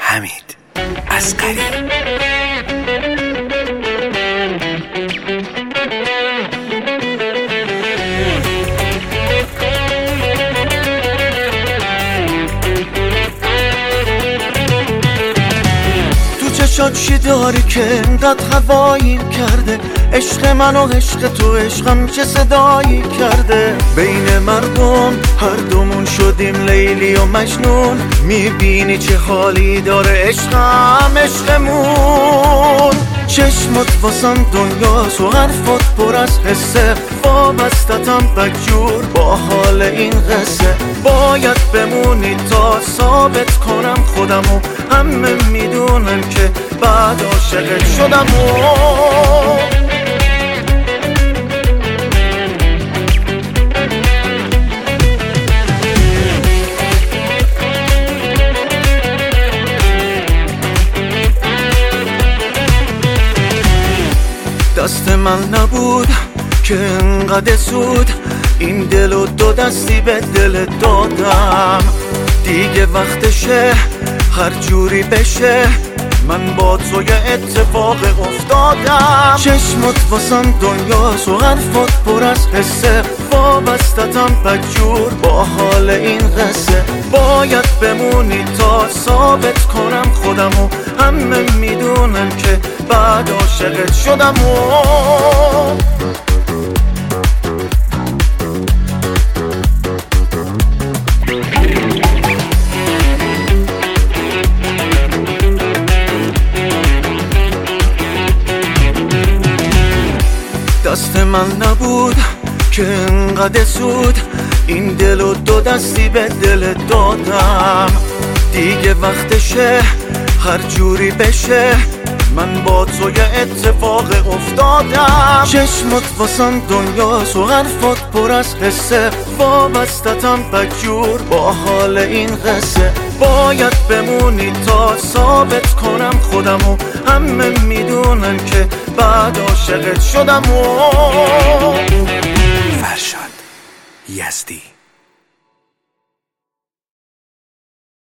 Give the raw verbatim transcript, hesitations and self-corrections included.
حمید اصغری. چشات چی داری که انقدر هواییم کرده؟ عشق من و عشق تو، عشقم چه صدایی کرده؟ بین مردم هر دومون شدیم لیلی و مجنون، میبینی چه حالی داره عشقم عشقمون. چشمت واسم دنیاست و حرفات پر از حسه، وابستتم بدجور با حال این قصه. باید بمونی تا ثابت کنم خودمو، همه میدونن که بعد عاشقت شدم. دست من نبود که انقدر زود این دل و دو دستی به دل دادم. دیگه وقتشه هر جوری بشه، من با تو یه اتفاق افتادم. چشمت واسم دنیاست و حرفات پر از حسه، وابستتم بدجور با حال این قصه. باید بمونی تا ثابت کنم خودمو، همه میدونن که بعد عاشقت شدم. دست من نبود که انقدر زود این دل و دو دستی به دل دادم. دیگه وقتشه هر جوری بشه، من با تو یه اتفاق افتادم. چشمت واسم دنیاست و حرفات پر از حسه، وابستتم بدجور با حال این قصه. باید بمونی تا ثابت کنم خودمو، همه میدونن که بعد عاشقت شدم. فرشاد یزدی.